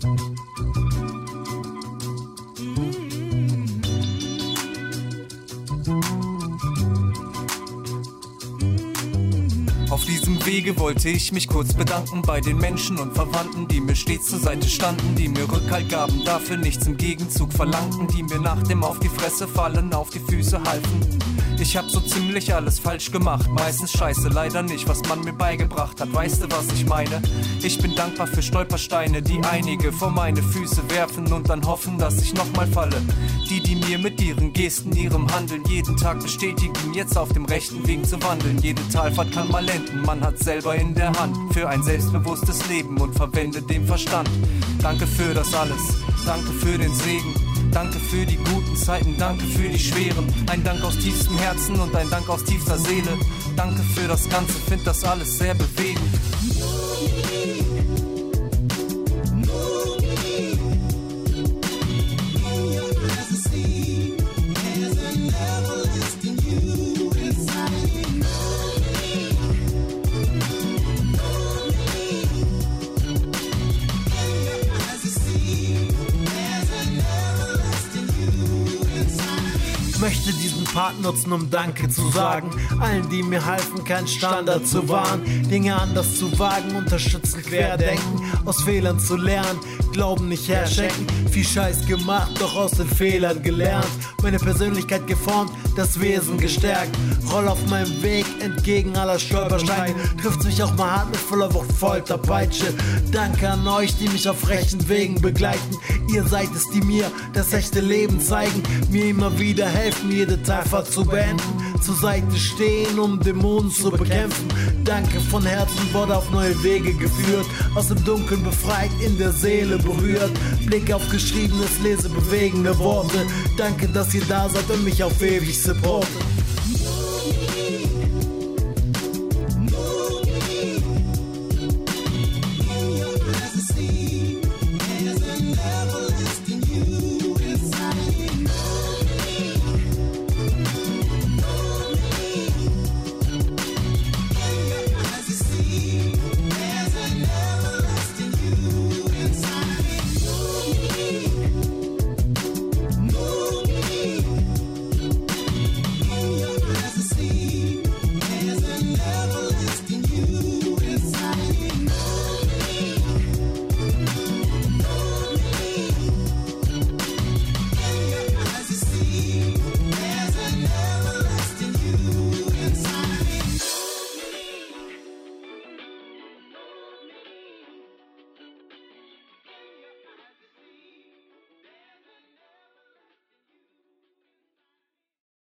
Auf diesem Wege wollte ich mich kurz bedanken bei den Menschen und Verwandten, die mir stets zur Seite standen, die mir Rückhalt gaben, dafür nichts im Gegenzug verlangten, die mir nach dem auf die Fresse fallen auf die Füße halfen. Ich hab so ziemlich alles falsch gemacht, meistens scheiße, leider nicht, was man mir beigebracht hat. Weißt du, was ich meine? Ich bin dankbar für Stolpersteine, die einige vor meine Füße werfen und dann hoffen, dass ich nochmal falle. Die mir mit ihren Gesten, ihrem Handeln jeden Tag bestätigen, jetzt auf dem rechten Weg zu wandeln. Jede Talfahrt kann mal enden, man hat selber in der Hand für ein selbstbewusstes Leben und verwendet den Verstand. Danke für das alles, danke für den Segen. Danke für die guten Zeiten, danke für die schweren. Ein Dank aus tiefstem Herzen und ein Dank aus tiefster Seele. Danke für das Ganze, find das alles sehr bewegend. Möchte diesen Part nutzen, um Danke zu sagen. Allen, die mir halfen, keinen Standard zu wahren. Dinge anders zu wagen, unterstützen, querdenken. Aus Fehlern zu lernen, Glauben nicht herschenken. Viel Scheiß gemacht, doch aus den Fehlern gelernt. Meine Persönlichkeit geformt, das Wesen gestärkt. Roll auf meinem Weg entgegen aller Stolpersteine. Trifft mich auch mal hart mit voller Wucht, Folterpeitsche. Danke an euch, die mich auf rechten Wegen begleiten. Ihr seid es, die mir das echte Leben zeigen. Mir immer wieder helfen, jede Talfahrt zu beenden. Zur Seite stehen, um Dämonen zu bekämpfen. Danke von Herzen, wurde auf neue Wege geführt. Aus dem Dunkeln befreit, in der Seele berührt. Blick auf geschriebenes, lese bewegende Worte. Danke, dass ihr da seid und mich auf ewig supportet.